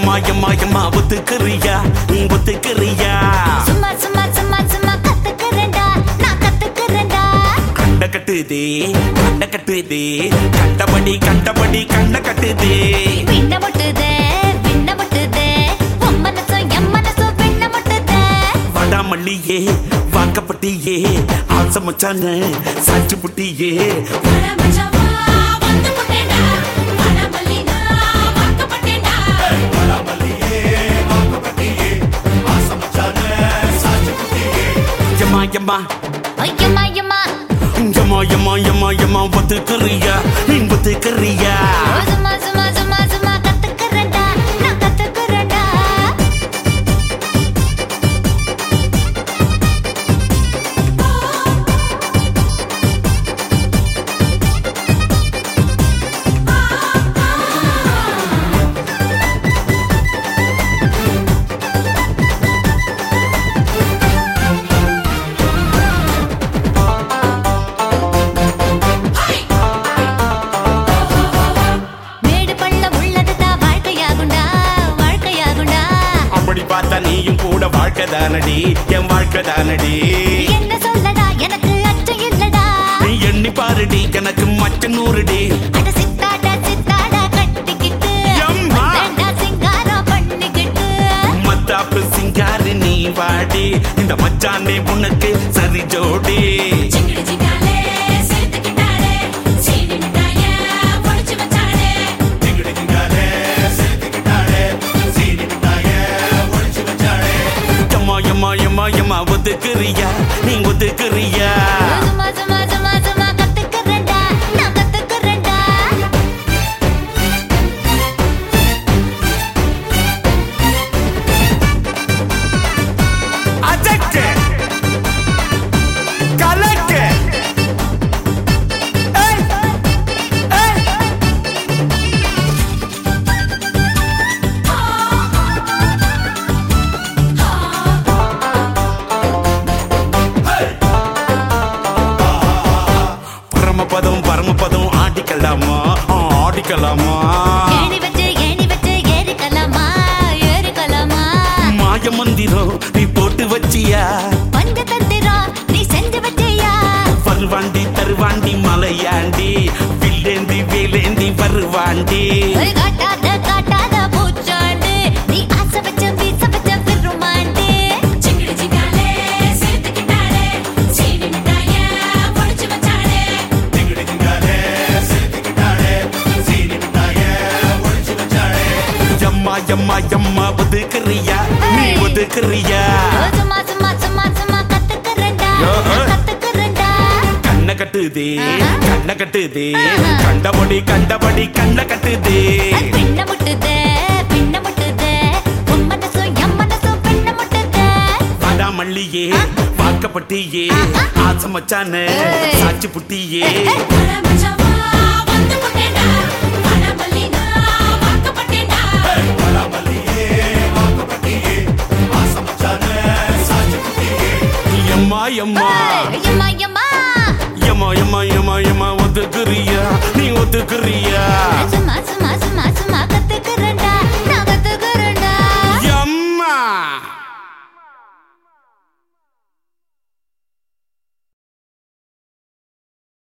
எம்மா ஒத்துக்கிறியா ஒத்துக்கிறியா சும்மா சும்மா சும்மா சும்மா கத்துக்கிறேன்டா நான் கத்துக்கிறேன்டா கண்ட கட்டுதே கண்டபடி கண்ட கட்டுதே பின்ன முட்டுதே உன் மனசும் என் மனசும் பின்ன முட்டுதே வடாமல்லியே வாக்கப்பட்டியே ஆசை மச்சான சாட்சி புட்டியே எம்மா ஒத்துக்கிறியா ஒத்துக்கிறியா சும்மா சும்மா சும்மா சும்மா கத்துக்கிறேன்டா நான் கத்துக்கிறேன்டா நீயும் கூட வாழ்க்கைதானடி என் வாழ்க்கைதானடி என்ன சொல்லடா எனக்கு அச்சம் இல்லடா நீ எண்ணி பாருடி எனக்கு மச்ச நூறுடி அட சித்தாடா கட்டிக்கிட்டு வேண்டா சிங்காரம் பண்ணிக்கிட்டு மத்தாப்பு சிங்காரி நீ வாடி இந்த மச்சானே உனக்கு சரி ஜோடி எம்மா ஒத்துக்கிறியா நீ ஒத்துக்கிறியா சும்மா சும்மா சும்மா சும்மா கத்துக்கிறேன்டா நான் கத்துக்கிறேன்டா அஜக்கு கலக்கு பரமபதம் ஆடிக்கலாமா ஏணி வச்சு ஏறிக்கலாமா மாய மந்திரம் நீ போட்டு வச்சியா பஞ்ச தந்திரம் நீ செஞ்சு வச்சியா வருவாண்டி தருவாண்டி மலையாண்டி வில்லேந்தி வேலேந்தி வருவாண்டி காட்டாத பூச்சாண்டு நீ ஆசை வச்ச வீச வச்ச பெருமாண்டி எம்மா ஒதுக்குறியா நீ ஒதுக்குறியா சும்மா சும்மா சும்மா சும்மா கத்துக்கிறேன்டா கண்ண கட்டுதே கண்டபடி கண்ண கட்டுதே பின்ன முட்டுதே உன் மனசும் என் மனசும் பின்ன முட்டுதே வடாமல்லியே வாக்கப்பட்டியே ஆசை மச்சான சாட்சி புட்டியே எம்மா